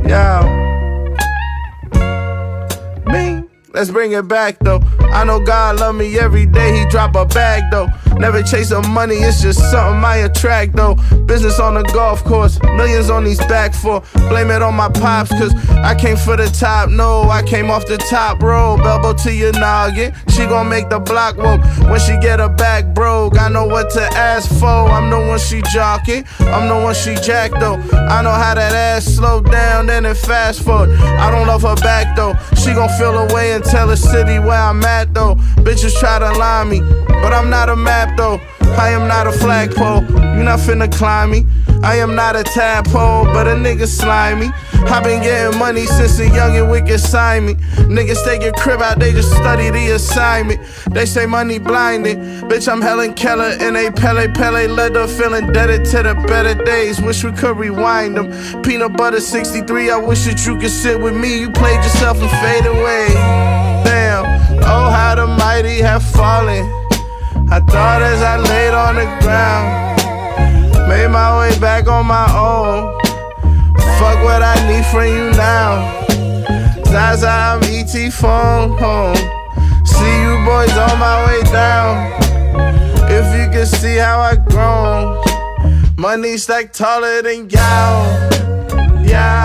Yeah. Me. Let's bring it back though. I know God love me every day, he drop a bag though. Never chasing money, it's just something I attract though. Business on the golf course, millions on these back for. Blame it on my pops, cause I came for the top. No, I came off the top rope. Elbow to your noggin, she gon' make the block woke. When she get her back broke, I know what to ask for. I'm the one she jocking, I'm the one she jack though. I know how that ass slow down, then it fast forward. I don't love her back though, she gon' feel away and tell the city where I'm at though. Bitches try to lie me, but I'm not a map though. I am not a flagpole, you not finna climb me. I am not a tadpole, but a nigga slimy. I been getting money since a young and wicked sign me. Niggas take your crib out, they just study the assignment. They say money blinded, bitch I'm Helen Keller and a Pele leather. Feeling indebted to the better days, wish we could rewind them. Peanut butter 63, I wish that you could sit with me. You played yourself and fade away. Damn, oh how the mighty have fallen. I thought as I laid on the ground, made my way back on my own. Fuck what I need from you now. Zaza, I'm ET phone home. See you boys on my way down. If you can see how I grown, money stacked taller than y'all. Yeah.